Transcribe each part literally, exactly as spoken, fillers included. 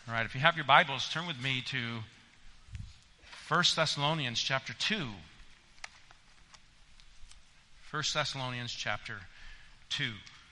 All right, if you have your Bibles, turn with me to First Thessalonians chapter two. First Thessalonians chapter two.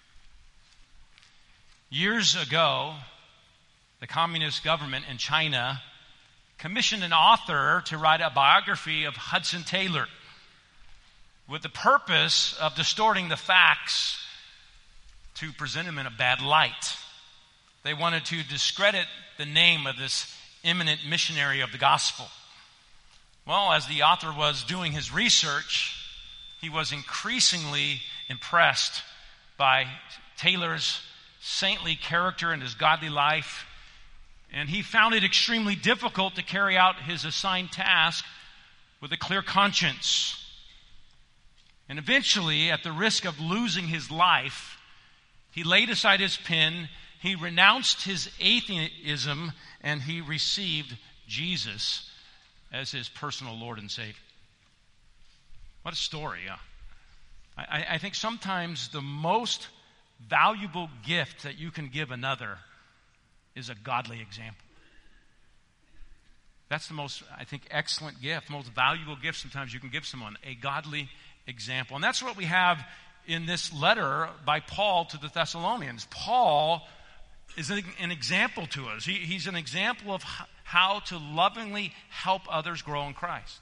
Years ago, the communist government in China commissioned an author to write a biography of Hudson Taylor with the purpose of distorting the facts to present him in a bad light. They wanted to discredit the name of this eminent missionary of the gospel. Well, as the author was doing his research, he was increasingly impressed by Taylor's saintly character and his godly life, and he found it extremely difficult to carry out his assigned task with a clear conscience. And eventually, at the risk of losing his life, he laid aside his pen, he renounced his atheism, and he received Jesus as his personal Lord and Savior. What a story. Uh, I, I think sometimes the most valuable gift that you can give another is a godly example. That's the most, I think, excellent gift, most valuable gift sometimes you can give someone, a godly example. And that's what we have in this letter by Paul to the Thessalonians. Paul is an, an example to us. He, he's an example of h- how to lovingly help others grow in Christ.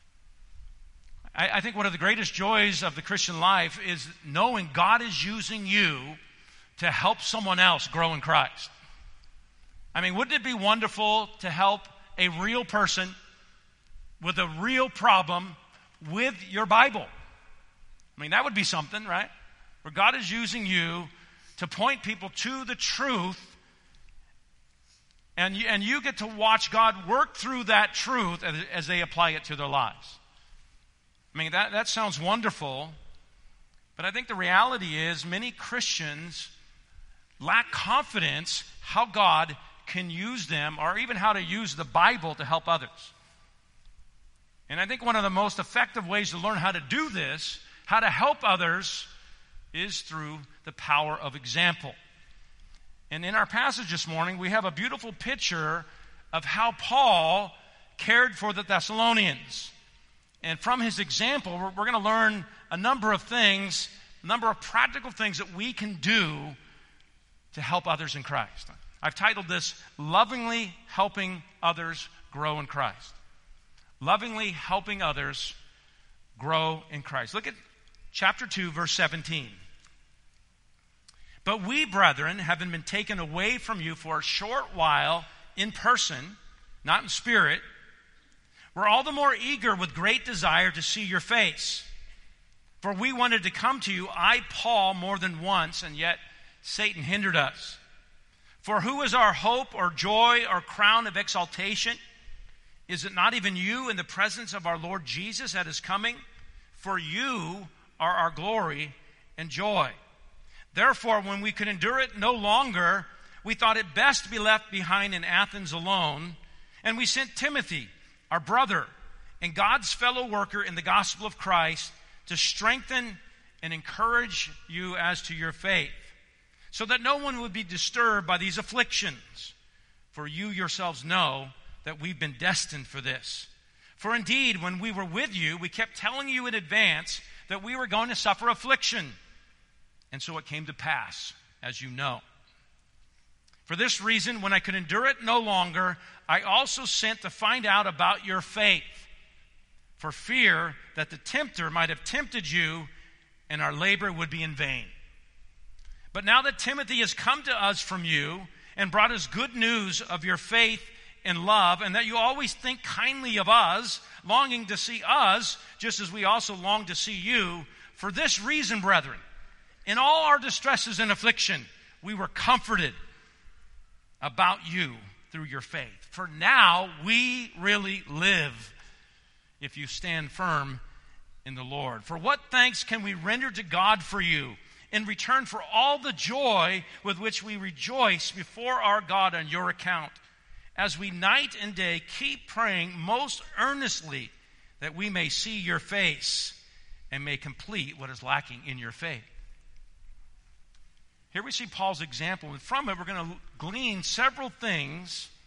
I, I think one of the greatest joys of the Christian life is knowing God is using you to help someone else grow in Christ. I mean, wouldn't it be wonderful to help a real person with a real problem with your Bible? I mean, that would be something, right? Where God is using you to point people to the truth, and you, and you get to watch God work through that truth as, as they apply it to their lives. I mean, that, that sounds wonderful, but I think the reality is many Christians lack confidence how God can use them, or even how to use the Bible to help others. And I think one of the most effective ways to learn how to do this, how to help others, is through the power of example. And in our passage this morning, we have a beautiful picture of how Paul cared for the Thessalonians. And from his example, we're, we're going to learn a number of things, a number of practical things that we can do to help others in Christ. I've titled this, Lovingly Helping Others Grow in Christ. Lovingly helping others grow in Christ. Look at chapter two, verse seventeen. But we, brethren, having been taken away from you for a short while in person, not in spirit, we're all the more eager with great desire to see your face. For we wanted to come to you, I, Paul, more than once, and yet Satan hindered us. For who is our hope or joy or crown of exaltation? Is it not even you in the presence of our Lord Jesus at his coming? For you are our glory and joy. Therefore, when we could endure it no longer, we thought it best to be left behind in Athens alone. And we sent Timothy, our brother, and God's fellow worker in the gospel of Christ, to strengthen and encourage you as to your faith, so that no one would be disturbed by these afflictions. For you yourselves know that we've been destined for this. For indeed, when we were with you, we kept telling you in advance that we were going to suffer affliction. And so it came to pass, as you know. For this reason, when I could endure it no longer, I also sent to find out about your faith, for fear that the tempter might have tempted you and our labor would be in vain. But now that Timothy has come to us from you and brought us good news of your faith and love, and that you always think kindly of us, longing to see us, just as we also long to see you, for this reason, brethren, in all our distresses and affliction, we were comforted about you through your faith. For now we really live if you stand firm in the Lord. For what thanks can we render to God for you in return for all the joy with which we rejoice before our God on your account, as we night and day keep praying most earnestly that we may see your face and may complete what is lacking in your faith. Here we see Paul's example, and from it we're going to glean several things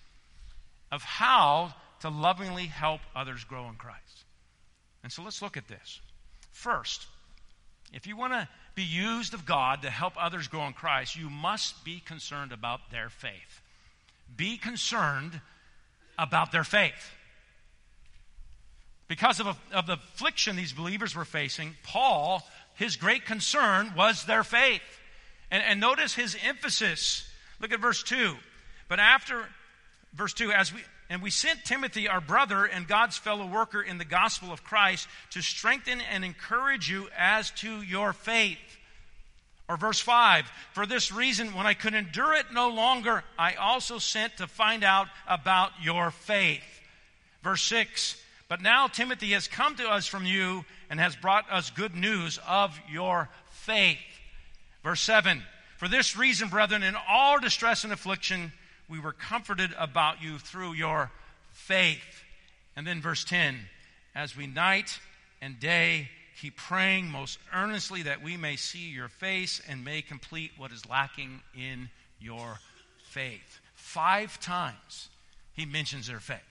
of how to lovingly help others grow in Christ. And so let's look at this. First, if you want to be used of God to help others grow in Christ, you must be concerned about their faith. Be concerned about their faith. Because of, a, of the affliction these believers were facing, Paul, his great concern was their faith. And, and notice his emphasis. Look at verse two. But after, verse two, as we and we sent Timothy, our brother and God's fellow worker in the gospel of Christ, to strengthen and encourage you as to your faith. Or verse five, for this reason, when I could endure it no longer, I also sent to find out about your faith. Verse six, but now Timothy has come to us from you and has brought us good news of your faith. Verse seven, for this reason, brethren, in all distress and affliction, we were comforted about you through your faith. And then verse ten, as we night and day keep praying most earnestly that we may see your face and may complete what is lacking in your faith. Five times he mentions their faith.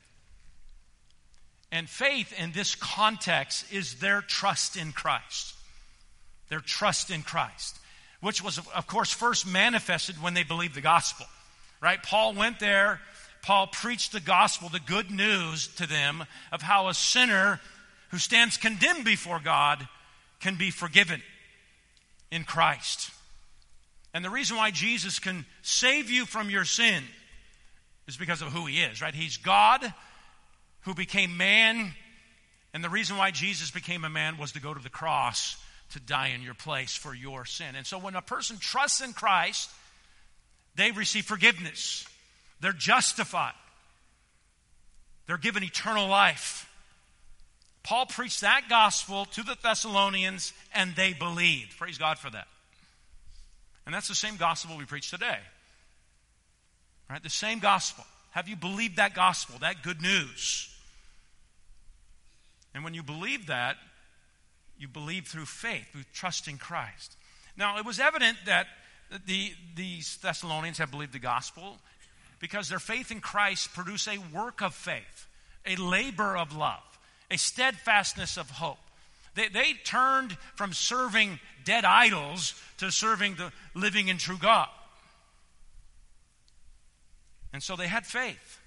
And faith in this context is their trust in Christ. Their trust in Christ, which was, of course, first manifested when they believed the gospel. Right? Paul went there. Paul preached the gospel, the good news to them of how a sinner who stands condemned before God can be forgiven in Christ. And the reason why Jesus can save you from your sin is because of who he is, right? He's God who became man, and the reason why Jesus became a man was to go to the cross to die in your place for your sin. And so when a person trusts in Christ, they receive forgiveness. They're justified. They're given eternal life. Paul preached that gospel to the Thessalonians, and they believed. Praise God for that. And that's the same gospel we preach today. Right? The same gospel. Have you believed that gospel, that good news? And when you believe that, you believe through faith, through trusting Christ. Now, it was evident that the, these Thessalonians have believed the gospel because their faith in Christ produced a work of faith, a labor of love, a steadfastness of hope. They, they turned from serving dead idols to serving the living and true God. And so they had faith.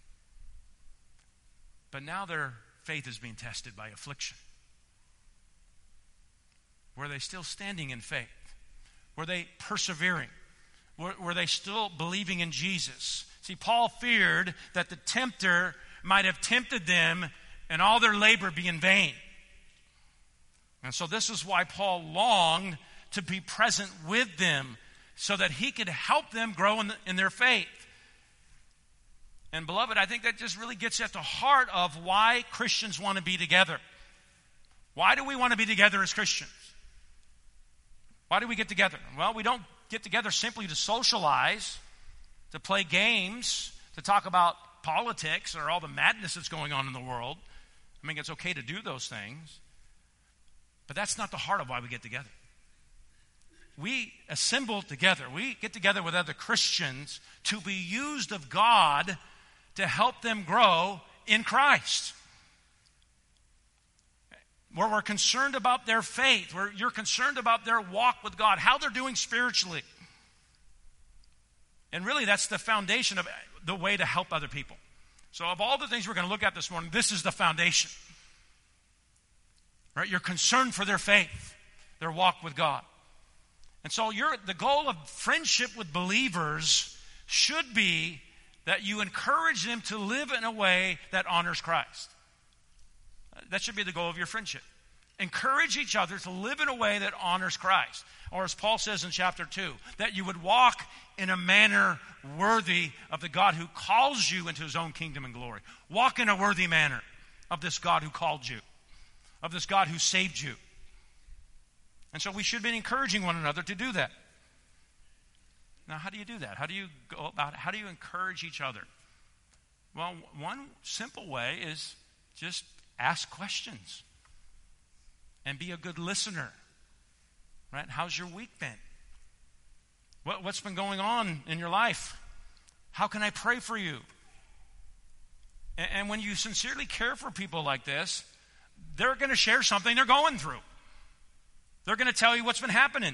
But now their faith is being tested by affliction. Were they still standing in faith? Were they persevering? Were, were they still believing in Jesus? See, Paul feared that the tempter might have tempted them and all their labor be in vain. And so this is why Paul longed to be present with them so that he could help them grow in, the, in their faith. And beloved, I think that just really gets at the heart of why Christians want to be together. Why do we want to be together as Christians? Why do we get together? Well, we don't get together simply to socialize, to play games, to talk about politics or all the madness that's going on in the world. I mean, it's okay to do those things. But that's not the heart of why we get together. We assemble together. We get together with other Christians to be used of God to help them grow in Christ. Where we're concerned about their faith, where you're concerned about their walk with God, how they're doing spiritually. And really, that's the foundation of the way to help other people. So of all the things we're going to look at this morning, this is the foundation. Right? You're concerned for their faith, their walk with God. And so you're, the goal of friendship with believers should be that you encourage them to live in a way that honors Christ. That should be the goal of your friendship. Encourage each other to live in a way that honors Christ. Or as Paul says in chapter two, that you would walk in a manner worthy of the God who calls you into his own kingdom and glory. Walk in a worthy manner of this God who called you, of this God who saved you. And so we should be encouraging one another to do that. Now, how do you do that? How do you go about it? How do you encourage each other? Well, one simple way is just ask questions and be a good listener. Right? How's your week been? What, what's been going on in your life? How can I pray for you? And, and when you sincerely care for people like this, they're going to share something they're going through. They're going to tell you what's been happening.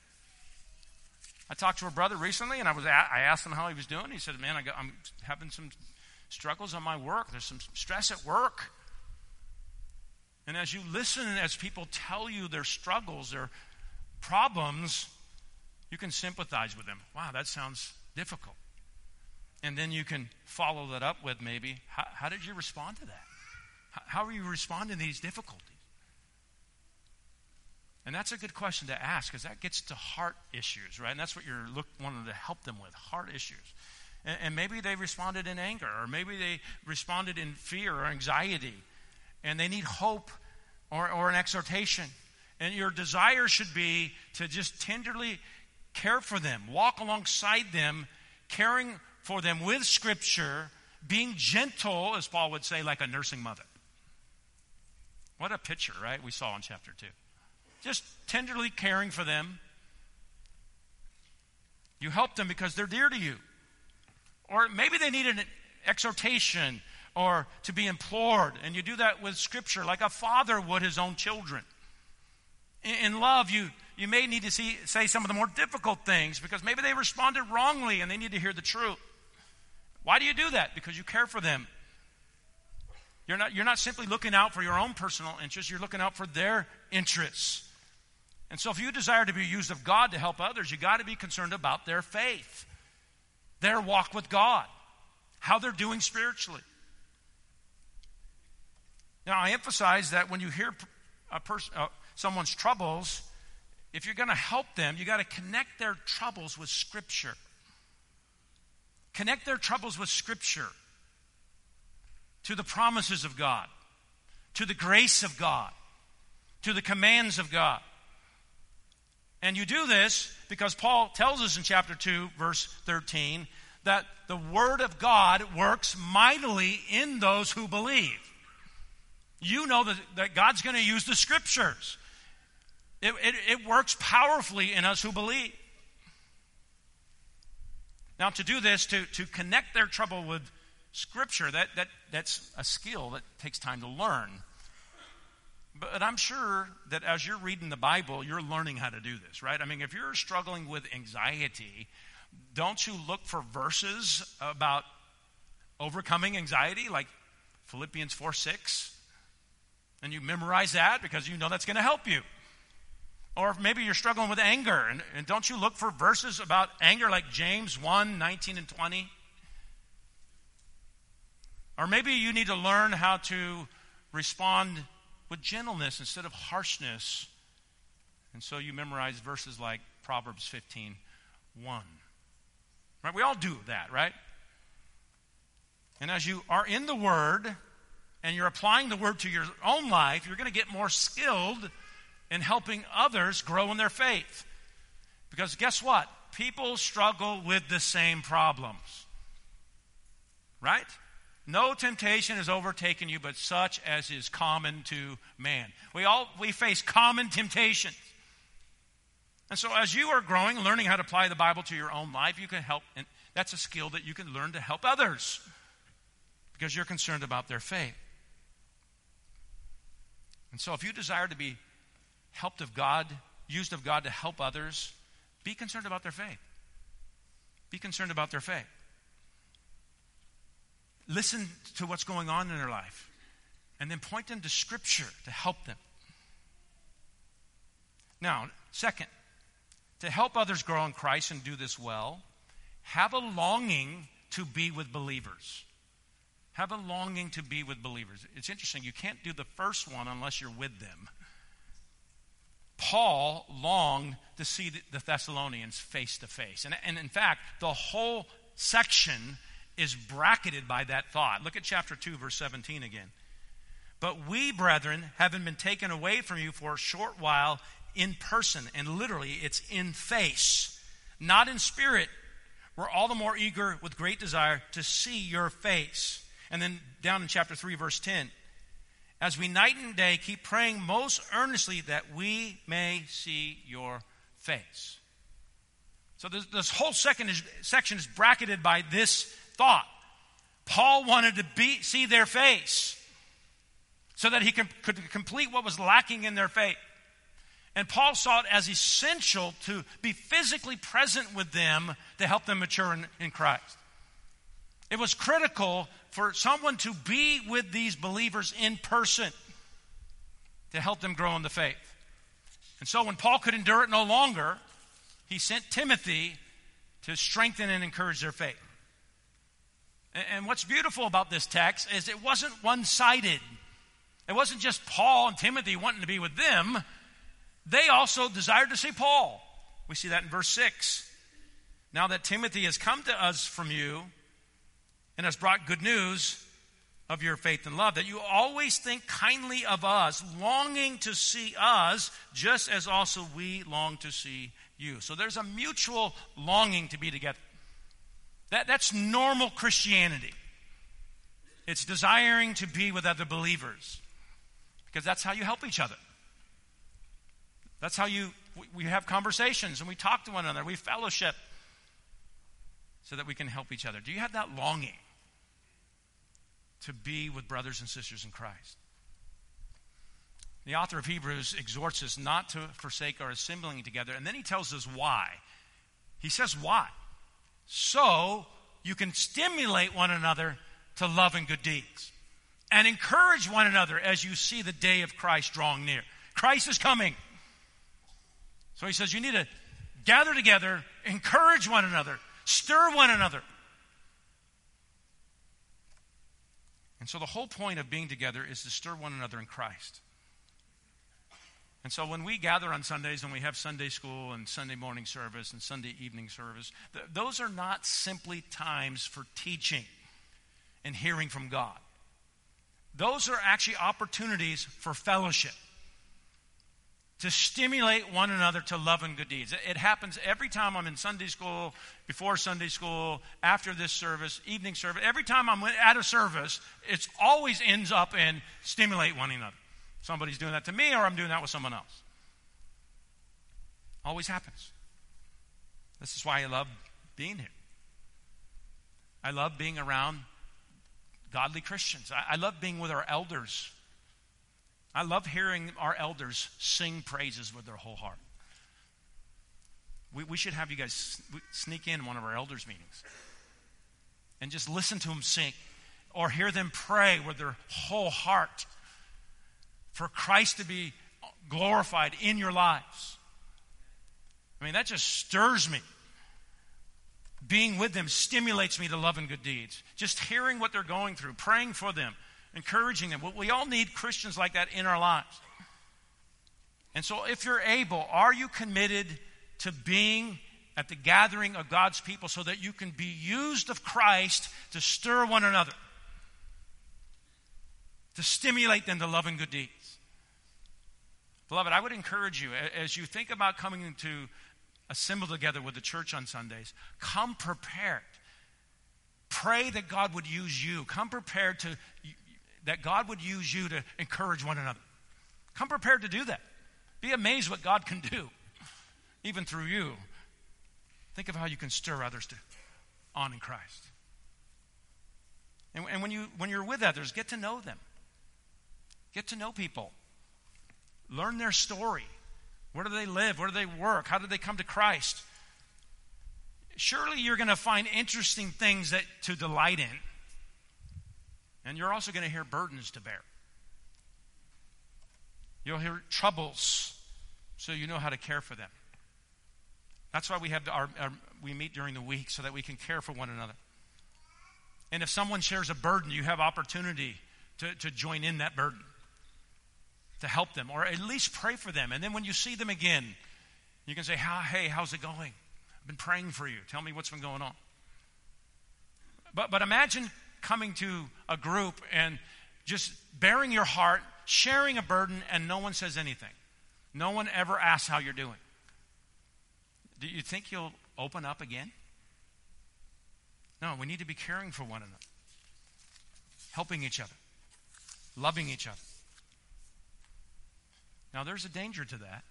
I talked to a brother recently, and I was a- I asked him how he was doing. He said, man, I got, I'm having some struggles on my work. There's some stress at work. And as you listen, as people tell you their struggles, their problems, you can sympathize with them. Wow, that sounds difficult. And then you can follow that up with maybe, how, how did you respond to that? How, how are you responding to these difficulties? And that's a good question to ask, because that gets to heart issues, right? And that's what you're look, wanting to help them with, heart issues. And, and maybe they responded in anger, or maybe they responded in fear or anxiety, and they need hope or, or an exhortation. And your desire should be to just tenderly care for them, walk alongside them, caring for them with Scripture, being gentle, as Paul would say, like a nursing mother. What a picture, right? We saw in chapter two. Just tenderly caring for them. You help them because they're dear to you. Or maybe they need an exhortation or to be implored, and you do that with Scripture like a father would his own children. In, in love, you, you may need to see, say some of the more difficult things because maybe they responded wrongly and they need to hear the truth. Why do you do that? Because you care for them. You're not, you're not simply looking out for your own personal interests, you're looking out for their interests. And so if you desire to be used of God to help others, you got to be concerned about their faith, their walk with God, how they're doing spiritually. Now, I emphasize that when you hear a person, uh, someone's troubles, if you're going to help them, you got to connect their troubles with Scripture. Connect their troubles with Scripture, to the promises of God, to the grace of God, to the commands of God. And you do this because Paul tells us in chapter two, verse thirteen, that the Word of God works mightily in those who believe. You know that, that God's going to use the Scriptures. It, it, it works powerfully in us who believe. Now, to do this, to, to connect their trouble with Scripture, that, that that's a skill that takes time to learn. But I'm sure that as you're reading the Bible, you're learning how to do this, right? I mean, if you're struggling with anxiety, don't you look for verses about overcoming anxiety, like Philippians four six? And you memorize that because you know that's going to help you. Or maybe you're struggling with anger, and, and don't you look for verses about anger like James one nineteen and twenty? Or maybe you need to learn how to respond with gentleness instead of harshness. And so you memorize verses like Proverbs fifteen one. Right? We all do that, right? And as you are in the Word and you're applying the Word to your own life, you're going to get more skilled in helping others grow in their faith. Because guess what? People struggle with the same problems. Right? No temptation has overtaken you but such as is common to man. We all we face common temptations. And so as you are growing, learning how to apply the Bible to your own life, you can help, and that's a skill that you can learn to help others because you're concerned about their faith. And so if you desire to be helped of God, used of God to help others, be concerned about their faith. Be concerned about their faith. Listen to what's going on in their life, and then point them to Scripture to help them. Now, second, to help others grow in Christ and do this well, have a longing to be with believers. Have a longing to be with believers. It's interesting, you can't do the first one unless you're with them. Paul longed to see the Thessalonians face to face. And, and in fact, the whole section is bracketed by that thought. Look at chapter two, verse seventeen again. But we, brethren, having been taken away from you for a short while in person, and literally it's in face, not in spirit, we're all the more eager with great desire to see your face. And then down in chapter three, verse ten, as we night and day keep praying most earnestly that we may see your face. So this, this whole second is, section is bracketed by this thought. Paul wanted to be, see their face so that he could, could complete what was lacking in their faith. And Paul saw it as essential to be physically present with them to help them mature in, in Christ. It was critical for someone to be with these believers in person to help them grow in the faith. And so when Paul could endure it no longer, he sent Timothy to strengthen and encourage their faith. And, and what's beautiful about this text is it wasn't one-sided. It wasn't just Paul and Timothy wanting to be with them. They also desired to see Paul. We see that in verse six. Now that Timothy has come to us from you and has brought good news of your faith and love, that you always think kindly of us, longing to see us, just as also we long to see you. So there's a mutual longing to be together. That, that's normal Christianity. It's desiring to be with other believers, because that's how you help each other. That's how you, we have conversations and we talk to one another. We fellowship so that we can help each other. Do you have that longing to be with brothers and sisters in Christ? The author of Hebrews exhorts us not to forsake our assembling together, and then he tells us why. He says why. So you can stimulate one another to love and good deeds, and encourage one another as you see the day of Christ drawing near. Christ is coming. So he says you need to gather together, encourage one another, stir one another. And so the whole point of being together is to stir one another in Christ. And so when we gather on Sundays and we have Sunday school and Sunday morning service and Sunday evening service, th- those are not simply times for teaching and hearing from God. Those are actually opportunities for fellowship, to stimulate one another to love and good deeds. It happens every time I'm in Sunday school, before Sunday school, after this service, evening service. Every time I'm at a service, it always ends up in stimulate one another. Somebody's doing that to me, or I'm doing that with someone else. Always happens. This is why I love being here. I love being around godly Christians. I, I love being with our elders. I love hearing our elders sing praises with their whole heart. We, we should have you guys sneak in one of our elders' meetings and just listen to them sing, or hear them pray with their whole heart for Christ to be glorified in your lives. I mean, that just stirs me. Being with them stimulates me to love and good deeds. Just hearing what they're going through, praying for them, encouraging them. We all need Christians like that in our lives. And so if you're able, are you committed to being at the gathering of God's people so that you can be used of Christ to stir one another, to stimulate them to love and good deeds? Beloved, I would encourage you, as you think about coming to assemble together with the church on Sundays, come prepared. Pray that God would use you. Come prepared to that God would use you to encourage one another. Come prepared to do that. Be amazed what God can do, even through you. Think of how you can stir others to on in Christ. And, and when you when you're with others, get to know them. Get to know people. Learn their story. Where do they live? Where do they work? How did they come to Christ? Surely you're going to find interesting things that to delight in. And you're also going to hear burdens to bear. You'll hear troubles, so you know how to care for them. That's why we have our, our we meet during the week, so that we can care for one another. And if someone shares a burden, you have opportunity to, to join in that burden, to help them, or at least pray for them. And then when you see them again, you can say, hey, how's it going? I've been praying for you. Tell me what's been going on. But but imagine coming to a group and just bearing your heart, sharing a burden, and no one says anything. No one ever asks how you're doing. Do you think you'll open up again? No, we need to be caring for one another, helping each other, loving each other. Now, there's a danger to that.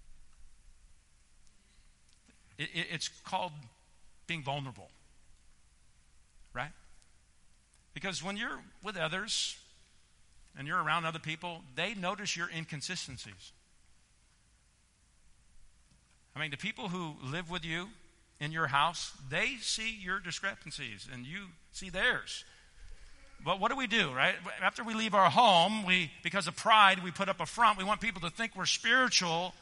It, it, it's called being vulnerable, right? Because when you're with others and you're around other people, they notice your inconsistencies. I mean, the people who live with you in your house, they see your discrepancies and you see theirs. But what do we do, right? After we leave our home, we, because of pride, we put up a front. We want people to think we're spiritual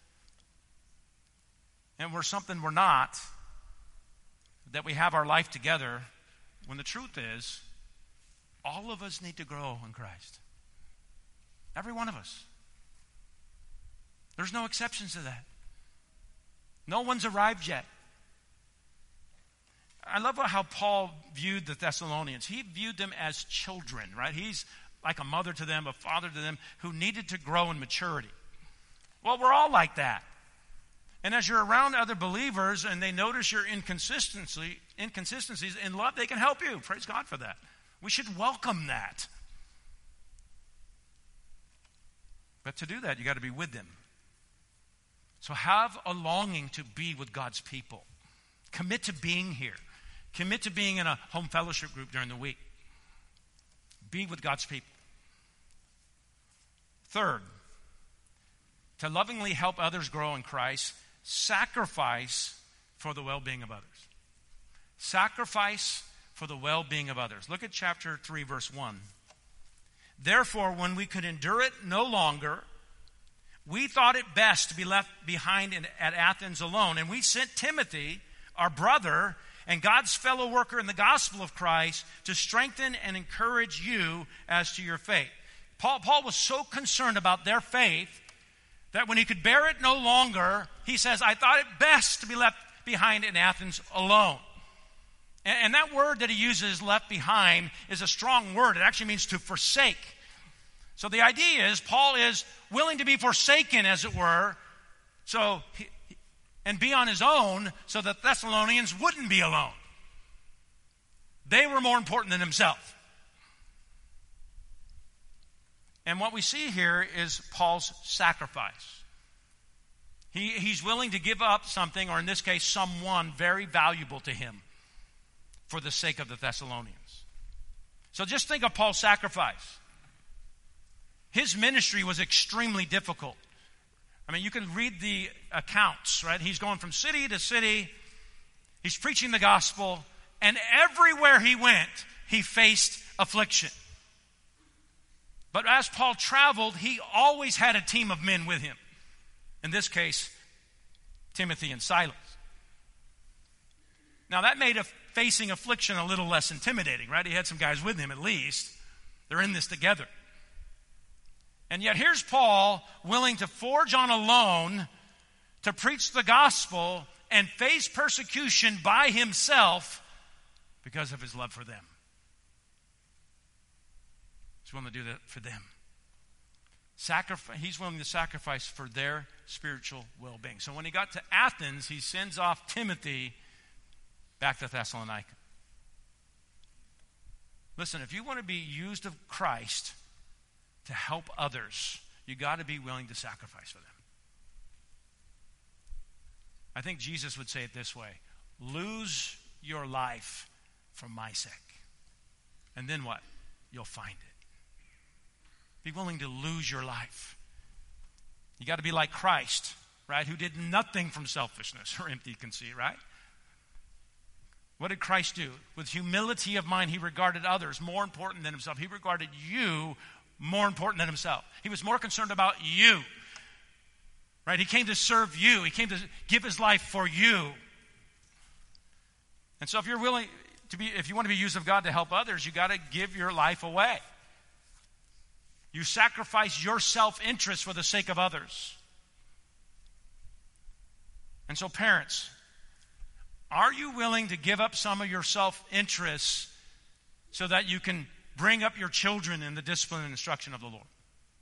and we're something we're not, that we have our life together, when the truth is, all of us need to grow in Christ. Every one of us. There's no exceptions to that. No one's arrived yet. I love how Paul viewed the Thessalonians. He viewed them as children, right? He's like a mother to them, a father to them, who needed to grow in maturity. Well, we're all like that. And as you're around other believers and they notice your inconsistency, inconsistencies in love, they can help you. Praise God for that. We should welcome that. But to do that, you got to be with them. So have a longing to be with God's people. Commit to being here. Commit to being in a home fellowship group during the week. Be with God's people. Third, to lovingly help others grow in Christ, sacrifice for the well-being of others. Sacrifice for the well-being of others. Look at chapter three, verse one. Therefore, when we could endure it no longer, we thought it best to be left behind in, at Athens alone. And we sent Timothy, our brother, and God's fellow worker in the gospel of Christ, to strengthen and encourage you as to your faith. Paul, Paul was so concerned about their faith that when he could bear it no longer, he says, I thought it best to be left behind in Athens alone. And, and that word that he uses, left behind, is a strong word. It actually means to forsake. So the idea is Paul is willing to be forsaken, as it were, so he, and be on his own so that Thessalonians wouldn't be alone. They were more important than himself. And what we see here is Paul's sacrifice. He, he's willing to give up something, or in this case, someone very valuable to him for the sake of the Thessalonians. So just think of Paul's sacrifice. His ministry was extremely difficult. I mean, you can read the accounts, right? He's going from city to city. He's preaching the gospel. And everywhere he went, he faced affliction. But as Paul traveled, he always had a team of men with him. In this case, Timothy and Silas. Now, that made a facing affliction a little less intimidating, right? He had some guys with him at least. They're in this together. And yet here's Paul willing to forge on alone to preach the gospel and face persecution by himself because of his love for them. He's willing to do that for them. Sacrifice, he's willing to sacrifice for their spiritual well-being. So when he got to Athens, he sends off Timothy back to Thessalonica. Listen, if you want to be used of Christ to help others, you got to be willing to sacrifice for them. I think Jesus would say it this way: lose your life for my sake. And then what? You'll find it. Be willing to lose your life. You got to be like Christ, right? Who did nothing from selfishness or empty conceit, right? What did Christ do? With humility of mind, he regarded others more important than himself. He regarded you more important than himself. He was more concerned about you. Right? He came to serve you. He came to give his life for you. And so if you're willing to be, if you want to be used of God to help others, you got to give your life away. You sacrifice your self-interest for the sake of others. And so parents, are you willing to give up some of your self-interest so that you can bring up your children in the discipline and instruction of the Lord?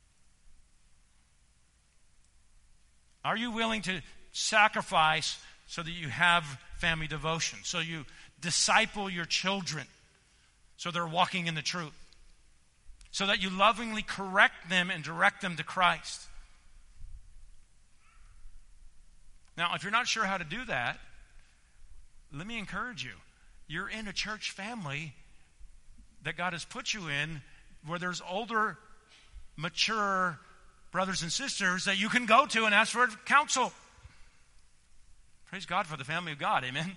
Are you willing to sacrifice so that you have family devotion, so you disciple your children so they're walking in the truth, so that you lovingly correct them and direct them to Christ? Now, if you're not sure how to do that, let me encourage you. You're in a church family that God has put you in where there's older, mature brothers and sisters that you can go to and ask for counsel. Praise God for the family of God. Amen.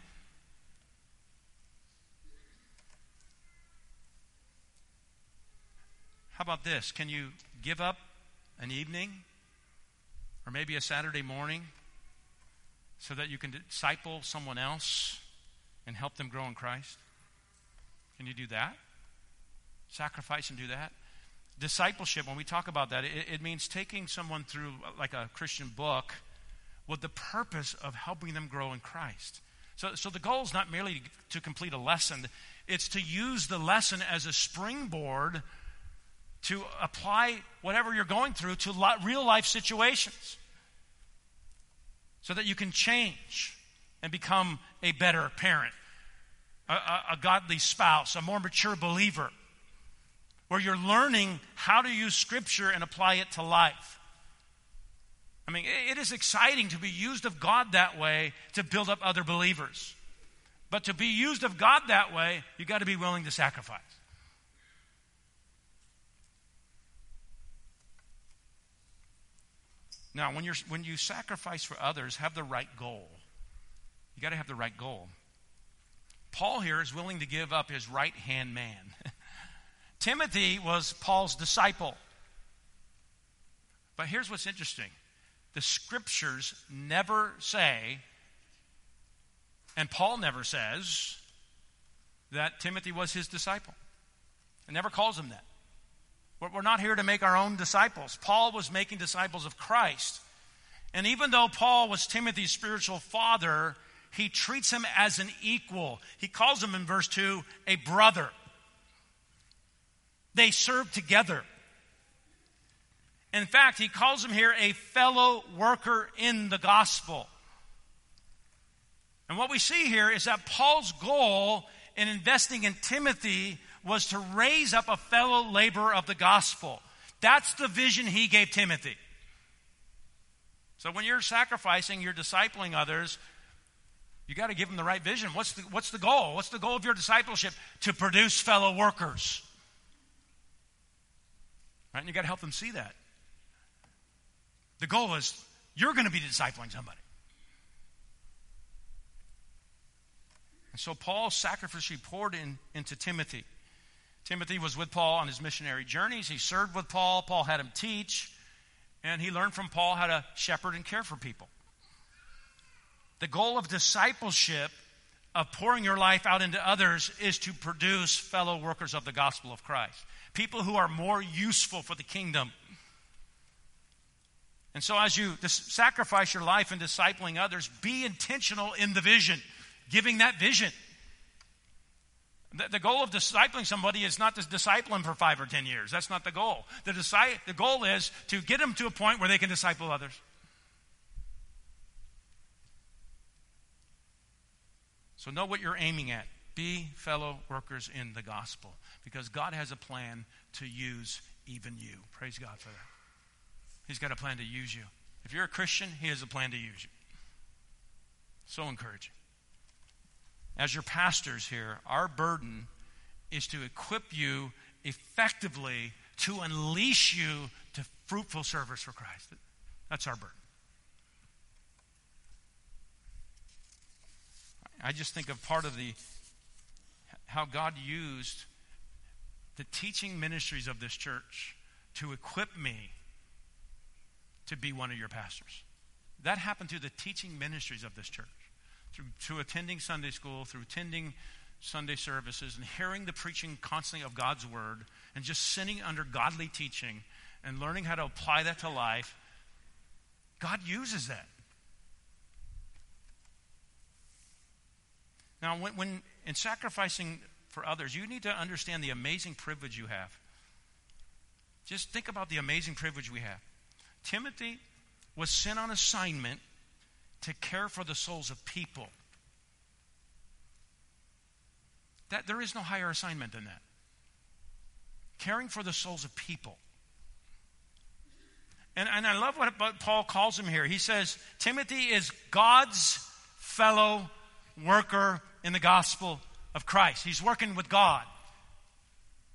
How about this? Can you give up an evening or maybe a Saturday morning so that you can disciple someone else and help them grow in Christ? Can you do that? Sacrifice and do that? Discipleship, when we talk about that, it, it means taking someone through like a Christian book with the purpose of helping them grow in Christ. So, so the goal is not merely to complete a lesson. It's to use the lesson as a springboard to apply whatever you're going through to li- real life situations so that you can change and become a better parent, a, a, a godly spouse, a more mature believer, where you're learning how to use Scripture and apply it to life. I mean, it, it is exciting to be used of God that way to build up other believers. But to be used of God that way, you got to be willing to sacrifice. Now, when you're when you sacrifice for others, have the right goal. You got to have the right goal. Paul here is willing to give up his right-hand man. Timothy was Paul's disciple. But here's what's interesting. The Scriptures never say, and Paul never says, that Timothy was his disciple. It never calls him that. We're not here to make our own disciples. Paul was making disciples of Christ. And even though Paul was Timothy's spiritual father, he treats him as an equal. He calls him in verse two a brother. They serve together. In fact, he calls him here a fellow worker in the gospel. And what we see here is that Paul's goal in investing in Timothy was to raise up a fellow laborer of the gospel. That's the vision he gave Timothy. So when you're sacrificing, you're discipling others, you got to give them the right vision. What's the, what's the goal? What's the goal of your discipleship? To produce fellow workers. Right? And you got to help them see that. The goal is you're going to be discipling somebody. And so Paul sacrificially poured in, into Timothy. Timothy was with Paul on his missionary journeys. He served with Paul. Paul had him teach. And he learned from Paul how to shepherd and care for people. The goal of discipleship, of pouring your life out into others, is to produce fellow workers of the gospel of Christ. People who are more useful for the kingdom. And so as you dis- sacrifice your life in discipling others, be intentional in the vision, giving that vision. The, the goal of discipling somebody is not to disciple them for five or ten years. That's not the goal. The, disi- the goal is to get them to a point where they can disciple others. So know what you're aiming at. Be fellow workers in the gospel, because God has a plan to use even you. Praise God for that. He's got a plan to use you. If you're a Christian, He has a plan to use you. So encouraging. As your pastors here, our burden is to equip you effectively to unleash you to fruitful service for Christ. That's our burden. I just think of part of the how God used the teaching ministries of this church to equip me to be one of your pastors. That happened through the teaching ministries of this church. Through, through attending Sunday school, through attending Sunday services, and hearing the preaching constantly of God's word, and just sitting under godly teaching and learning how to apply that to life. God uses that. Now, when, when in sacrificing for others, you need to understand the amazing privilege you have. Just think about the amazing privilege we have. Timothy was sent on assignment to care for the souls of people. That there is no higher assignment than that. Caring for the souls of people. And, and I love what, what Paul calls him here. He says, Timothy is God's fellow worker in the gospel of Christ. He's working with God.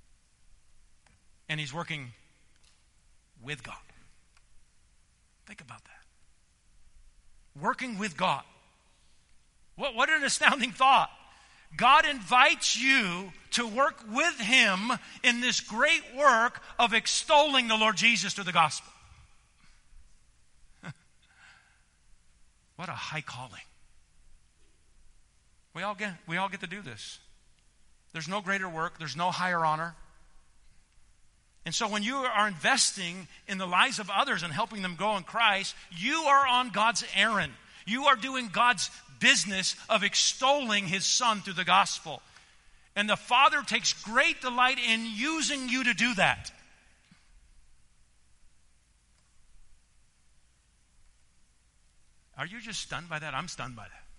And he's working with God. Think about that. Working with God. What, what an astounding thought. God invites you to work with him in this great work of extolling the Lord Jesus through the gospel. What a high calling. We all get, we all get to do this. There's no greater work. There's no higher honor. And so when you are investing in the lives of others and helping them grow in Christ, you are on God's errand. You are doing God's business of extolling his Son through the gospel. And the Father takes great delight in using you to do that. Are you just stunned by that? I'm stunned by that.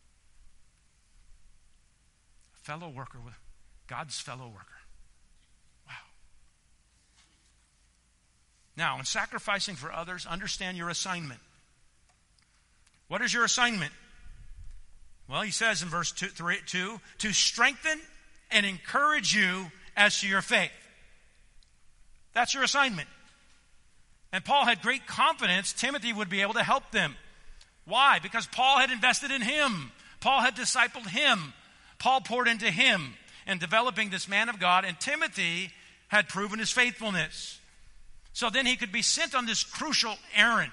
A fellow worker with God's fellow worker. Wow. Now, in sacrificing for others, understand your assignment. What is your assignment? Well, he says in verse two, three, two, to strengthen and encourage you as to your faith. That's your assignment. And Paul had great confidence Timothy would be able to help them. Why? Because Paul had invested in him. Paul had discipled him. Paul poured into him in developing this man of God, and Timothy had proven his faithfulness. So then he could be sent on this crucial errand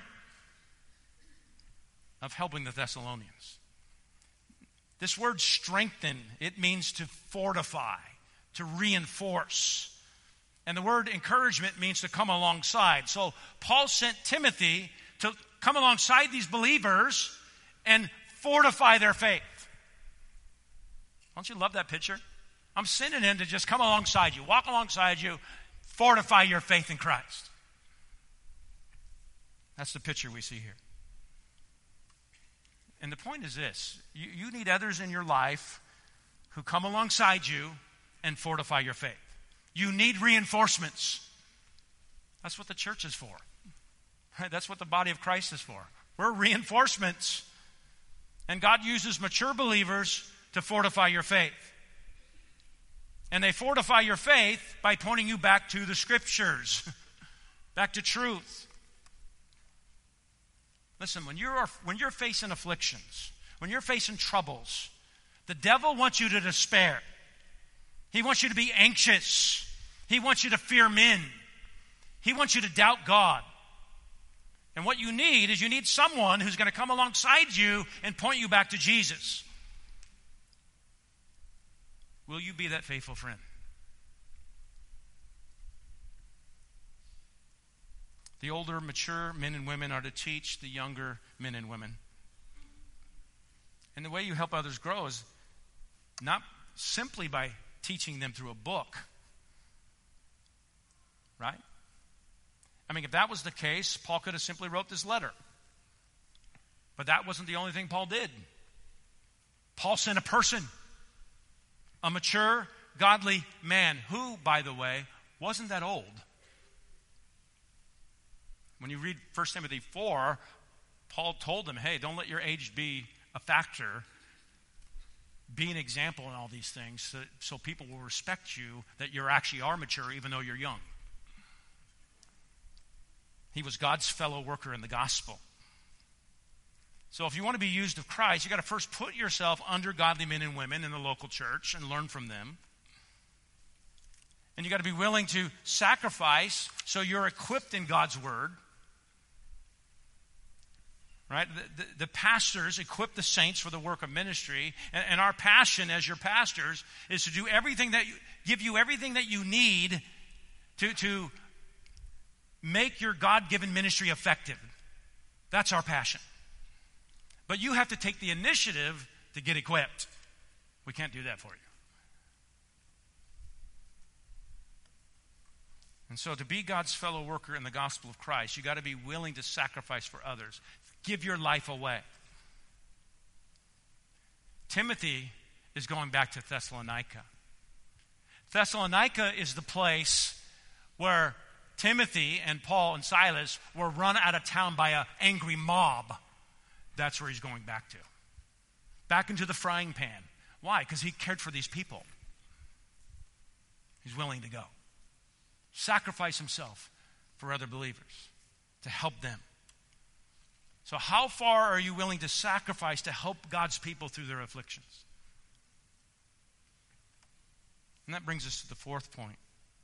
of helping the Thessalonians. This word strengthen, it means to fortify, to reinforce. And the word encouragement means to come alongside. So Paul sent Timothy to come alongside these believers and fortify their faith. Don't you love that picture? I'm sending him to just come alongside you, walk alongside you, fortify your faith in Christ. That's the picture we see here. And the point is this. You, you need others in your life who come alongside you and fortify your faith. You need reinforcements. That's what the church is for. Right? That's what the body of Christ is for. We're reinforcements. And God uses mature believers to fortify your faith. And they fortify your faith by pointing you back to the Scriptures, back to truth. Listen, when you're, when you're facing afflictions, when you're facing troubles, the devil wants you to despair. He wants you to be anxious. He wants you to fear men. He wants you to doubt God. And what you need is you need someone who's going to come alongside you and point you back to Jesus. Will you be that faithful friend? The older, mature men and women are to teach the younger men and women. And the way you help others grow is not simply by teaching them through a book. Right? I mean, if that was the case, Paul could have simply wrote this letter. But that wasn't the only thing Paul did. Paul sent a person, a mature, godly man, who, by the way, wasn't that old. When you read First Timothy four, Paul told them, hey, don't let your age be a factor. Be an example in all these things so, so people will respect you that you actually are mature even though you're young. He was God's fellow worker in the gospel. So if you want to be used of Christ, you got to first put yourself under godly men and women in the local church and learn from them. And you got to be willing to sacrifice so you're equipped in God's word. Right? The, the, the pastors equip the saints for the work of ministry. And, and our passion as your pastors is to do everything that you, give you everything that you need to, to make your God-given ministry effective. That's our passion. But you have to take the initiative to get equipped. We can't do that for you. And so to be God's fellow worker in the gospel of Christ, you got to be willing to sacrifice for others. Give your life away. Timothy is going back to Thessalonica. Thessalonica is the place where Timothy and Paul and Silas were run out of town by an angry mob. That's where he's going back to. Back into the frying pan. Why? Because he cared for these people. He's willing to go. sacrifice himself for other believers to help them. So how far are you willing to sacrifice to help God's people through their afflictions? And that brings us to the fourth point.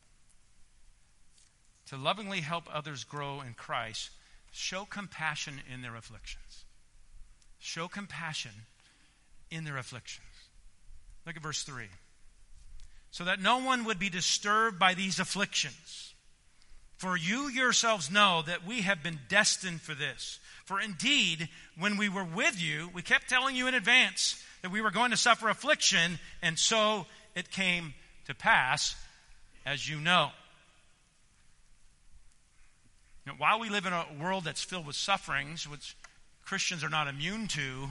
To lovingly help others grow in Christ, show compassion in their afflictions. Show compassion in their afflictions. Look at verse three. So that no one would be disturbed by these afflictions. For you yourselves know that we have been destined for this. For indeed, when we were with you, we kept telling you in advance that we were going to suffer affliction, and so it came to pass, as you know. You know, while we live in a world that's filled with sufferings, which Christians are not immune to,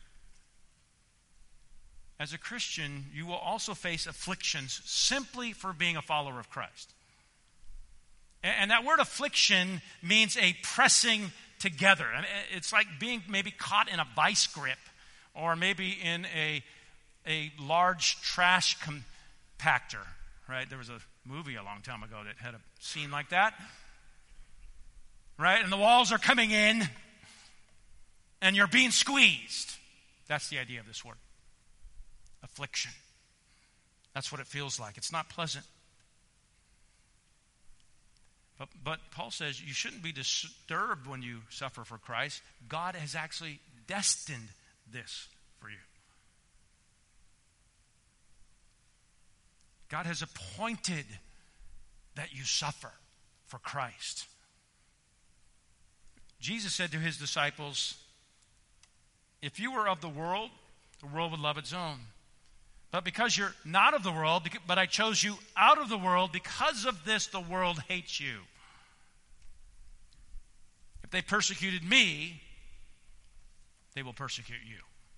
as a Christian, you will also face afflictions simply for being a follower of Christ. And that word affliction means a pressing together. I mean, it's like being maybe caught in a vice grip, or maybe in a, a large trash compactor, right? There was a movie a long time ago that had a scene like that, right? And the walls are coming in, and you're being squeezed. That's the idea of this word. Affliction. That's what it feels like. It's not pleasant. But, but Paul says you shouldn't be disturbed when you suffer for Christ. God has actually destined this for you. God has appointed that you suffer for Christ. Jesus said to his disciples, if you were of the world, the world would love its own. But because you're not of the world, but I chose you out of the world, because of this the world hates you. If they persecuted me, they will persecute you.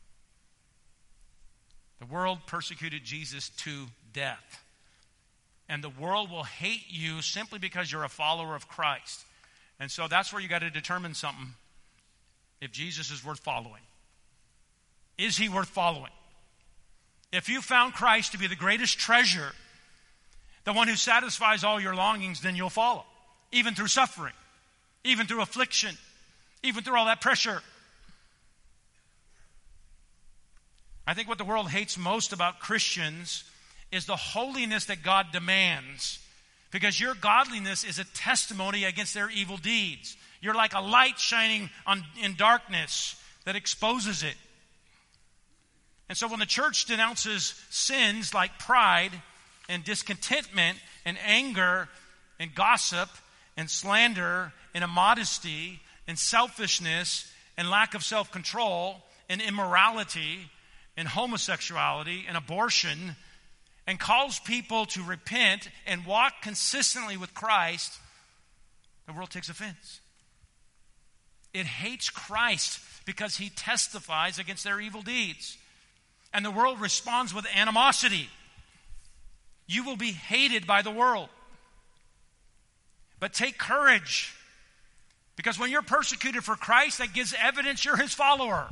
The world persecuted Jesus to death. And the world will hate you simply because you're a follower of Christ. And so that's where you got to determine something. If Jesus is worth following. Is he worth following? If you found Christ to be the greatest treasure, the one who satisfies all your longings, then you'll follow. Even through suffering. Even through affliction. Even through all that pressure. I think what the world hates most about Christians is the holiness that God demands. Because your godliness is a testimony against their evil deeds. You're like a light shining on, in darkness that exposes it. And so when the church denounces sins like pride and discontentment and anger and gossip and slander and immodesty and selfishness and lack of self-control and immorality and homosexuality and abortion, and calls people to repent and walk consistently with Christ, the world takes offense. It hates Christ because he testifies against their evil deeds. And the world responds with animosity. You will be hated by the world. But take courage. Because when you're persecuted for Christ, that gives evidence you're his follower.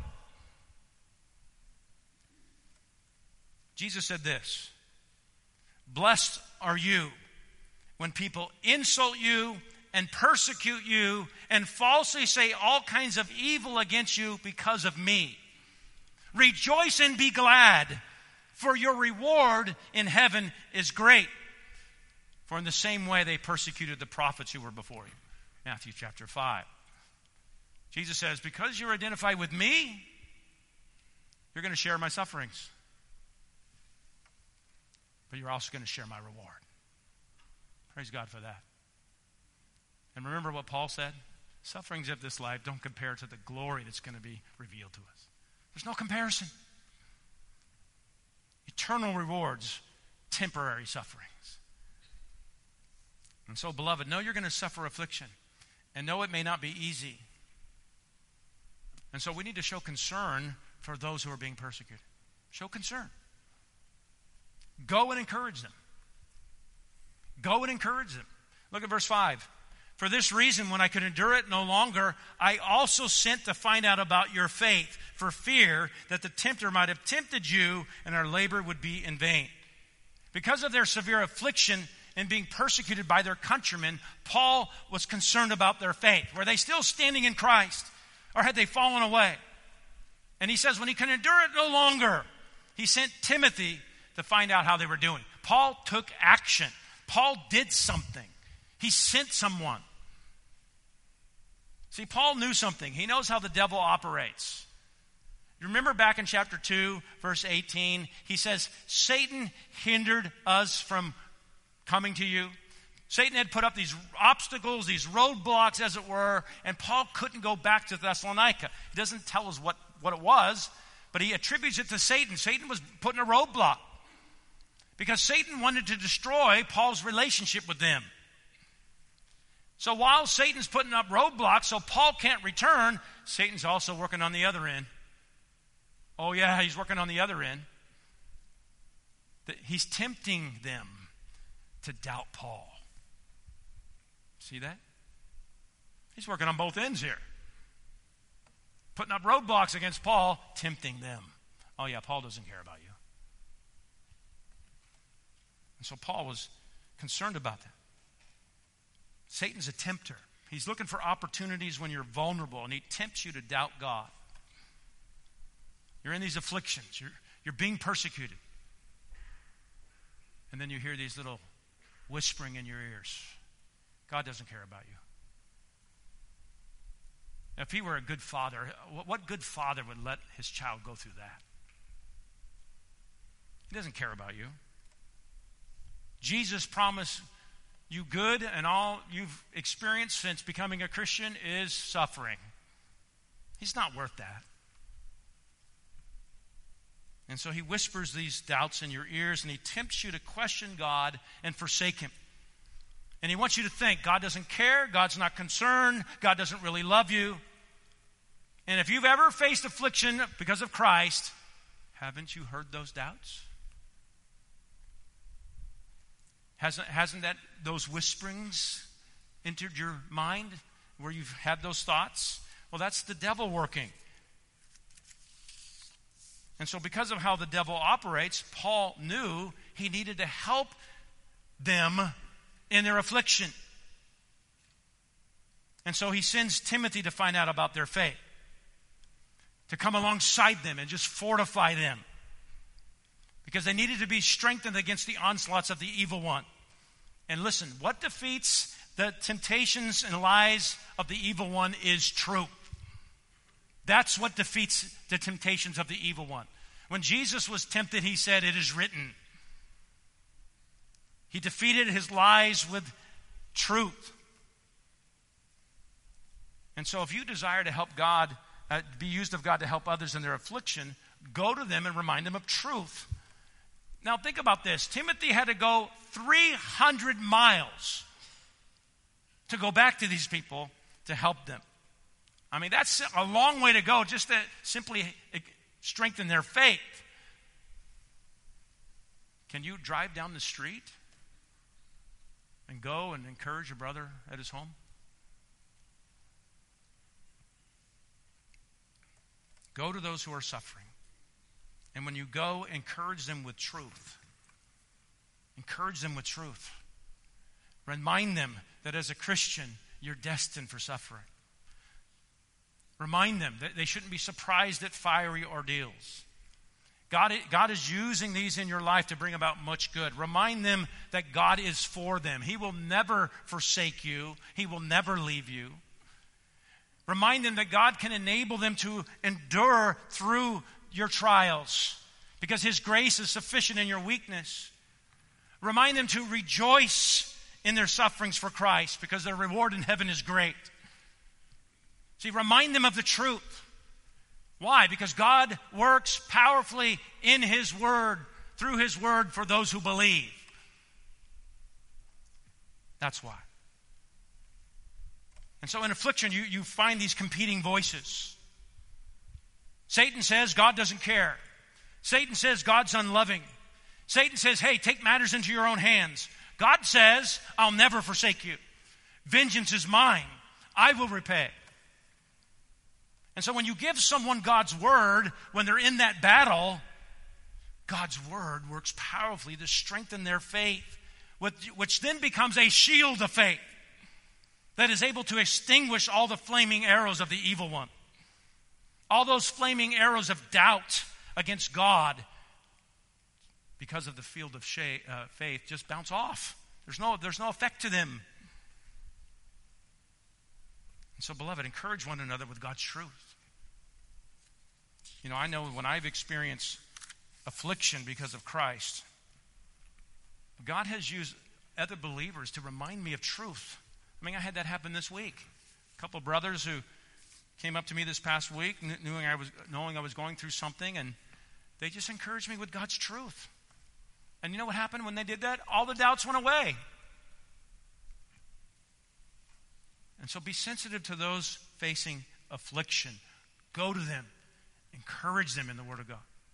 Jesus said this, blessed are you when people insult you and persecute you and falsely say all kinds of evil against you because of me. Rejoice and be glad, for your reward in heaven is great. For in the same way they persecuted the prophets who were before you. Matthew chapter five. Jesus says, because you're identified with me, you're going to share my sufferings. But you're also going to share my reward. Praise God for that. And remember what Paul said? Sufferings of this life don't compare to the glory that's going to be revealed to us. There's no comparison. Eternal rewards, temporary sufferings. And so, beloved, know you're going to suffer affliction. And know it may not be easy. And so we need to show concern for those who are being persecuted. Show concern. Go and encourage them. Go and encourage them. Look at verse five. For this reason, when I could endure it no longer, I also sent to find out about your faith, for fear that the tempter might have tempted you and our labor would be in vain. Because of their severe affliction, and being persecuted by their countrymen, Paul was concerned about their faith. Were they still standing in Christ, or had they fallen away? And he says when he could endure it no longer, he sent Timothy to find out how they were doing. Paul took action. Paul did something. He sent someone. See, Paul knew something. He knows how the devil operates. You remember back in chapter two, verse eighteen, he says, Satan hindered us from coming to you. Satan had put up these obstacles, these roadblocks, as it were, and Paul couldn't go back to Thessalonica. He doesn't tell us what, what it was, but he attributes it to Satan. Satan was putting a roadblock because Satan wanted to destroy Paul's relationship with them. So while Satan's putting up roadblocks so Paul can't return, Satan's also working on the other end. Oh yeah, he's working on the other end. He's tempting them to doubt Paul. See that? He's working on both ends here. Putting up roadblocks against Paul, tempting them. Oh yeah, Paul doesn't care about you. And so Paul was concerned about that. Satan's a tempter. He's looking for opportunities when you're vulnerable, and he tempts you to doubt God. You're in these afflictions. You're, you're being persecuted. And then you hear these little whispering in your ears. God doesn't care about you. If he were a good father, what good father would let his child go through that? He doesn't care about you. Jesus promised you good, and all you've experienced since becoming a Christian is suffering. He's not worth that. And so he whispers these doubts in your ears, and he tempts you to question God and forsake him. And he wants you to think God doesn't care, God's not concerned, God doesn't really love you. And if you've ever faced affliction because of Christ, haven't you heard those doubts? Hasn't, hasn't that those whisperings entered your mind where you've had those thoughts? Well, that's the devil working. And so because of how the devil operates, Paul knew he needed to help them in their affliction. And so he sends Timothy to find out about their faith, to come alongside them and just fortify them, because they needed to be strengthened against the onslaughts of the evil one. And listen, what defeats the temptations and lies of the evil one is truth. That's what defeats the temptations of the evil one. When Jesus was tempted, he said, "It is written." He defeated his lies with truth. And so if you desire to help God, uh, be used of God to help others in their affliction, go to them and remind them of truth. Now think about this. Timothy had to go three hundred miles to go back to these people to help them. I mean, that's a long way to go just to simply strengthen their faith. Can you drive down the street and go and encourage your brother at his home? Go to those who are suffering. And when you go, encourage them with truth. Encourage them with truth. Remind them that as a Christian, you're destined for suffering. Remind them that they shouldn't be surprised at fiery ordeals. God, God is using these in your life to bring about much good. Remind them that God is for them. He will never forsake you. He will never leave you. Remind them that God can enable them to endure through your trials because His grace is sufficient in your weakness. Remind them to rejoice in their sufferings for Christ because their reward in heaven is great. See, remind them of the truth. Why? Because God works powerfully in His Word, through His Word for those who believe. That's why. And so in affliction, you, you find these competing voices. Satan says God doesn't care. Satan says God's unloving. Satan says, hey, take matters into your own hands. God says, I'll never forsake you. Vengeance is mine. I will repay. And so when you give someone God's word, when they're in that battle, God's word works powerfully to strengthen their faith. which then becomes a shield of faith that is able to extinguish all the flaming arrows of the evil one. All those flaming arrows of doubt against God, because of the field of shade, uh, faith, just bounce off. There's no, there's no effect to them. And so, beloved, encourage one another with God's truth. You know, I know when I've experienced affliction because of Christ, God has used other believers to remind me of truth. I mean, I had that happen this week. A couple of brothers who came up to me this past week, knowing I was knowing I was going through something, and they just encouraged me with God's truth. And you know what happened when they did that? All the doubts went away. And so be sensitive to those facing affliction. Go to them. Encourage them in the Word of God.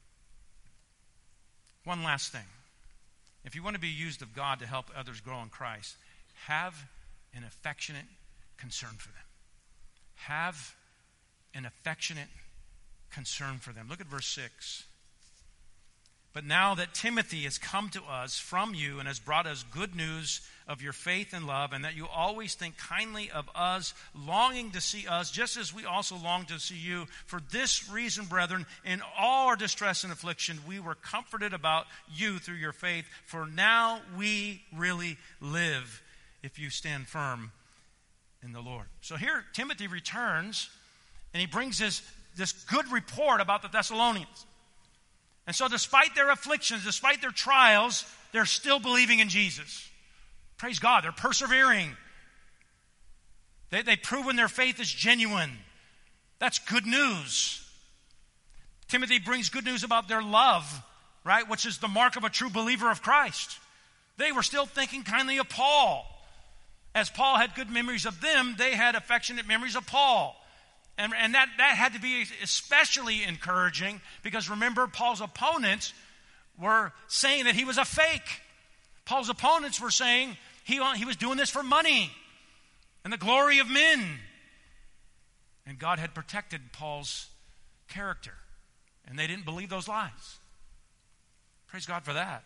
One last thing. If you want to be used of God to help others grow in Christ, have an affectionate concern for them. Have an affectionate concern for them. Look at verse six. But now that Timothy has come to us from you and has brought us good news of your faith and love, and that you always think kindly of us, longing to see us, just as we also long to see you. For this reason, brethren, in all our distress and affliction, we were comforted about you through your faith. For now we really live if you stand firm in the Lord. So here Timothy returns, and he brings this, this good report about the Thessalonians. And so despite their afflictions, despite their trials, they're still believing in Jesus. Praise God, they're persevering. They, they've proven their faith is genuine. That's good news. Timothy brings good news about their love, right, which is the mark of a true believer of Christ. They were still thinking kindly of Paul. As Paul had good memories of them, they had affectionate memories of Paul. And, and that, that had to be especially encouraging because remember, Paul's opponents were saying that he was a fake. Paul's opponents were saying he, he was doing this for money and the glory of men. And God had protected Paul's character. And they didn't believe those lies. Praise God for that.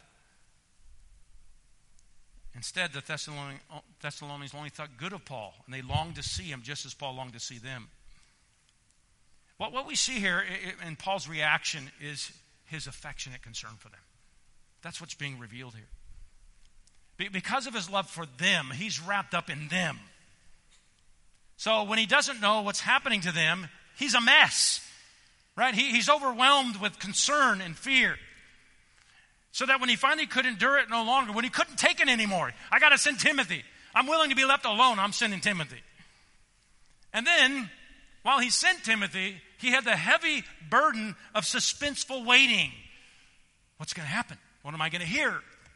Instead, the Thessalonians only thought good of Paul, and they longed to see him just as Paul longed to see them. What, what we see here in Paul's reaction is his affectionate concern for them. That's what's being revealed here. Be, because of his love for them, he's wrapped up in them. So when he doesn't know what's happening to them, he's a mess, right? He, he's overwhelmed with concern and fear. So that when he finally could endure it no longer, when he couldn't take it anymore, I got to send Timothy. I'm willing to be left alone. I'm sending Timothy. And then, while he sent Timothy, he had the heavy burden of suspenseful waiting. What's going to happen? What am I going to hear?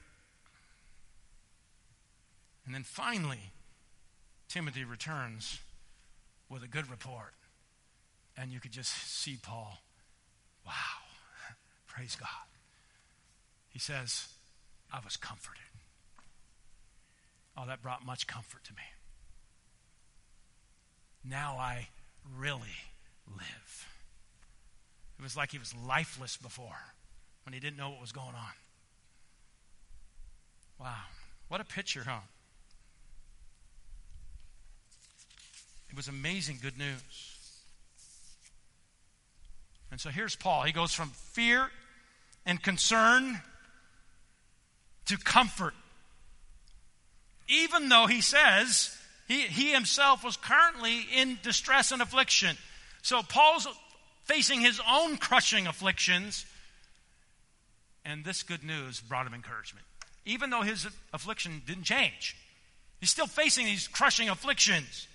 And then finally, Timothy returns with a good report. And you could just see Paul. Wow. Praise God. He says, I was comforted. Oh, that brought much comfort to me. Now I really live. It was like he was lifeless before when he didn't know what was going on. Wow. What a picture, huh? It was amazing good news. And so here's Paul. He goes from fear and concern to comfort. Even though he says he, he himself was currently in distress and affliction. So Paul's facing his own crushing afflictions, and this good news brought him encouragement. Even though his affliction didn't change. He's still facing these crushing afflictions.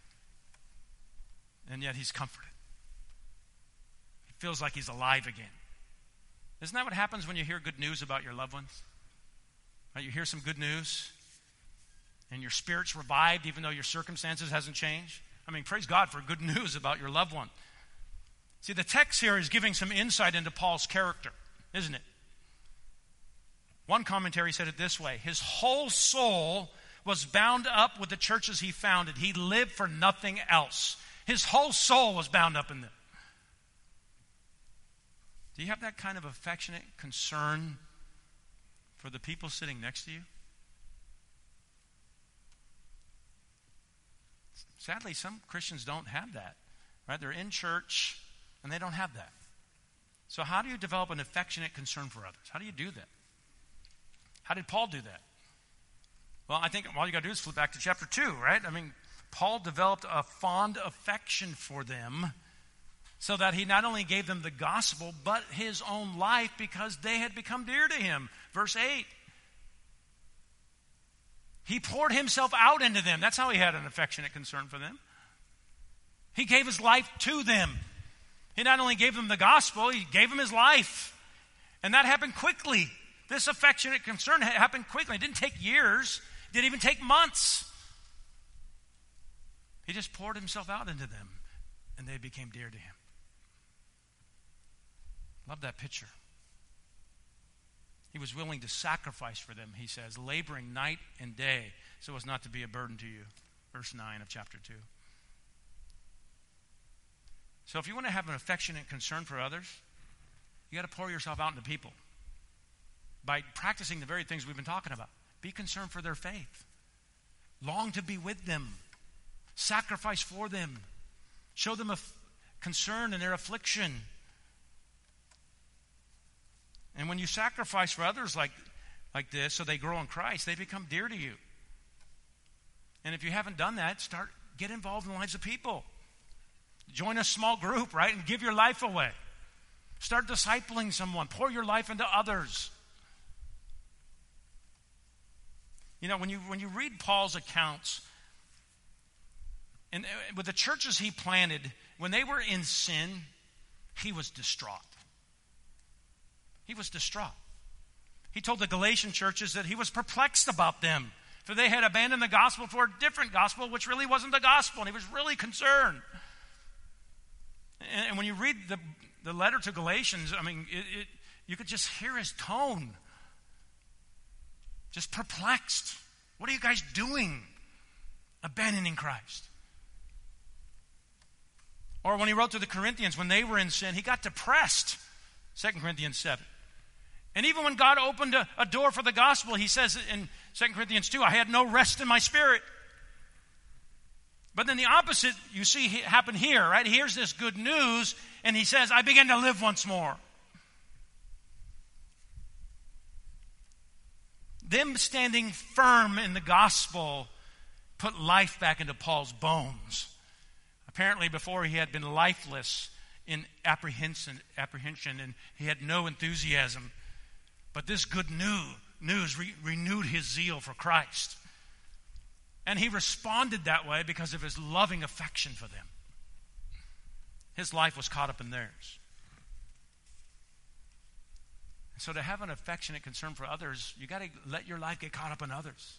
And yet he's comforted. He feels like he's alive again. Isn't that what happens when you hear good news about your loved ones? Right, you hear some good news, and your spirit's revived even though your circumstances hasn't changed. I mean, praise God for good news about your loved one. See, the text here is giving some insight into Paul's character, isn't it? One commentary said it this way: his whole soul was bound up with the churches he founded. He lived for nothing else. His whole soul was bound up in them. Do you have that kind of affectionate concern for the people sitting next to you? Sadly, some Christians don't have that. Right? They're in church and they don't have that. So how do you develop an affectionate concern for others? How do you do that? How did Paul do that? Well, I think all you got to do is flip back to chapter two, right? I mean, Paul developed a fond affection for them so that he not only gave them the gospel, but his own life because they had become dear to him. Verse eight. He poured himself out into them. That's how he had an affectionate concern for them. He gave his life to them. He not only gave them the gospel, he gave them his life. And that happened quickly. This affectionate concern happened quickly. It didn't take years. It didn't even take months. He just poured himself out into them, and they became dear to him. Love that picture. He was willing to sacrifice for them, he says, laboring night and day so as not to be a burden to you. Verse nine of chapter two. So if you want to have an affectionate concern for others, you got to pour yourself out into people by practicing the very things we've been talking about. Be concerned for their faith. Long to be with them. Sacrifice for them. Show them a f- concern in their affliction. And when you sacrifice for others like, like this so they grow in Christ, they become dear to you. And if you haven't done that, start get involved in the lives of people. Join a small group, right? And give your life away. Start discipling someone. Pour your life into others. You know, when you when you read Paul's accounts, and with the churches he planted, when they were in sin, he was distraught. He was distraught. He told the Galatian churches that he was perplexed about them, for they had abandoned the gospel for a different gospel, which really wasn't the gospel, and he was really concerned. And, and when you read the, the letter to Galatians, I mean, it, it, you could just hear his tone. Just perplexed. What are you guys doing? Abandoning Christ. Or when he wrote to the Corinthians, when they were in sin, he got depressed. Second Corinthians seven. And even when God opened a, a door for the gospel, he says in Second Corinthians two, I had no rest in my spirit. But then the opposite you see happen here, right? Here's this good news, and he says, I began to live once more. Them standing firm in the gospel put life back into Paul's bones. Apparently before he had been lifeless in apprehension, apprehension and he had no enthusiasm. But this good new, news re- renewed his zeal for Christ. And he responded that way because of his loving affection for them. His life was caught up in theirs. So to have an affectionate concern for others, you got to let your life get caught up in others.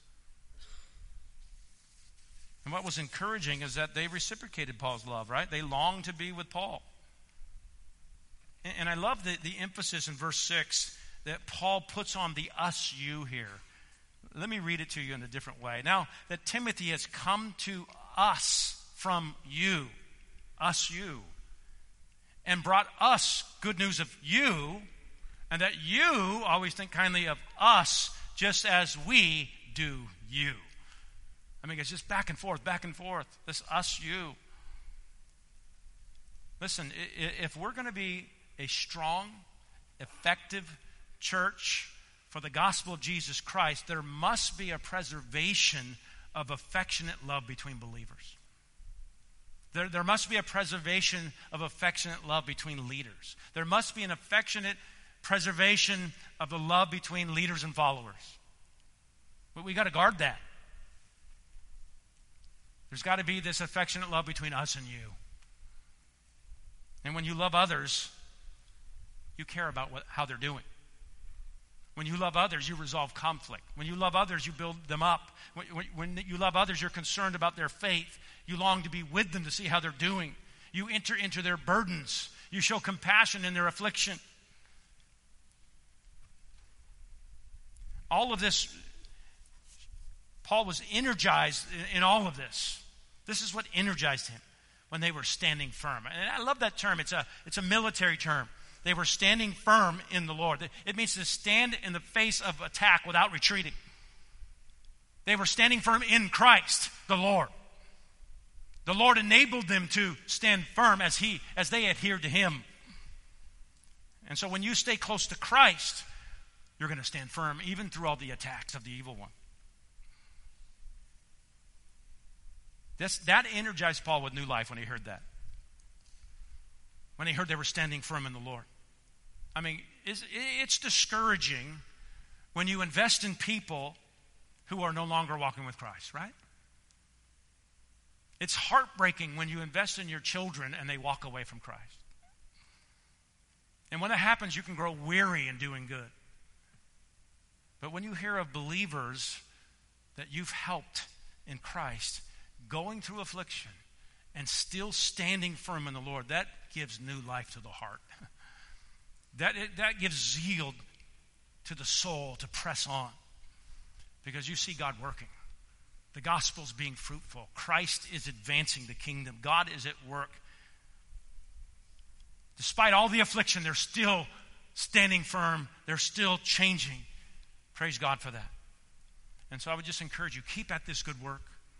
And what was encouraging is that they reciprocated Paul's love, right? They longed to be with Paul. And, and I love the, the emphasis in verse six that Paul puts on the us, you here. Let me read it to you in a different way. Now that Timothy has come to us from you, us, you, and brought us good news of you, and that you always think kindly of us just as we do you. I mean, it's just back and forth, back and forth. This us, you. Listen, if we're going to be a strong, effective church for the gospel of Jesus Christ, there must be a preservation of affectionate love between believers. There, there must be a preservation of affectionate love between leaders. There must be an affectionate preservation of the love between leaders and followers. But we got to guard that. There's got to be this affectionate love between us and you. And when you love others, you care about what, how they're doing. When you love others, you resolve conflict. When you love others, you build them up. When, when, when you love others, you're concerned about their faith. You long to be with them to see how they're doing. You enter into their burdens. You show compassion in their affliction. All of this, Paul was energized in, in all of this. This is what energized him when they were standing firm. And I love that term. It's a, it's a military term. They were standing firm in the Lord. It means to stand in the face of attack without retreating. They were standing firm in Christ, the Lord. The Lord enabled them to stand firm as he, as they adhered to him. And so when you stay close to Christ, you're going to stand firm even through all the attacks of the evil one. This, that energized Paul with new life when he heard that. When he heard they were standing firm in the Lord. I mean, it's, it's discouraging when you invest in people who are no longer walking with Christ, right? It's heartbreaking when you invest in your children and they walk away from Christ. And when that happens, you can grow weary in doing good. But when you hear of believers that you've helped in Christ, going through affliction and still standing firm in the Lord, that gives new life to the heart. That, that gives zeal to the soul to press on. Because you see God working. The gospel's being fruitful. Christ is advancing the kingdom. God is at work. Despite all the affliction, they're still standing firm. They're still changing. Praise God for that. And so I would just encourage you, keep at this good work.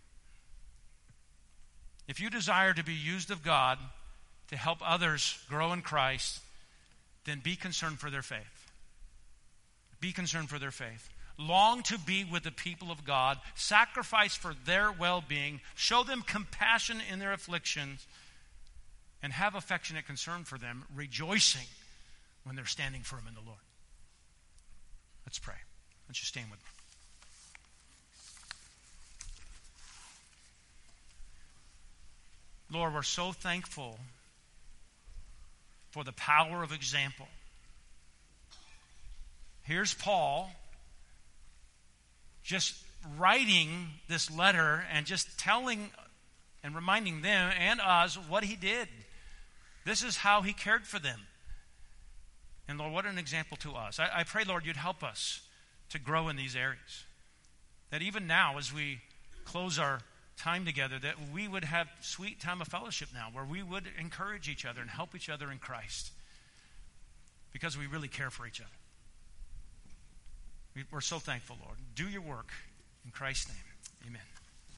If you desire to be used of God to help others grow in Christ, then be concerned for their faith. Be concerned for their faith. Long to be with the people of God. Sacrifice for their well-being. Show them compassion in their afflictions. And have affectionate concern for them, rejoicing when they're standing firm in the Lord. Let's pray. Let's just stand with me. Lord, we're so thankful for the power of example. Here's Paul just writing this letter and just telling and reminding them and us what he did. This is how he cared for them. And Lord, what an example to us. I, I pray, Lord, you'd help us to grow in these areas. That even now, as we close our time together, that we would have sweet time of fellowship now, where we would encourage each other and help each other in Christ. Because we really care for each other. We, we're so thankful, Lord. Do your work. In Christ's name, amen.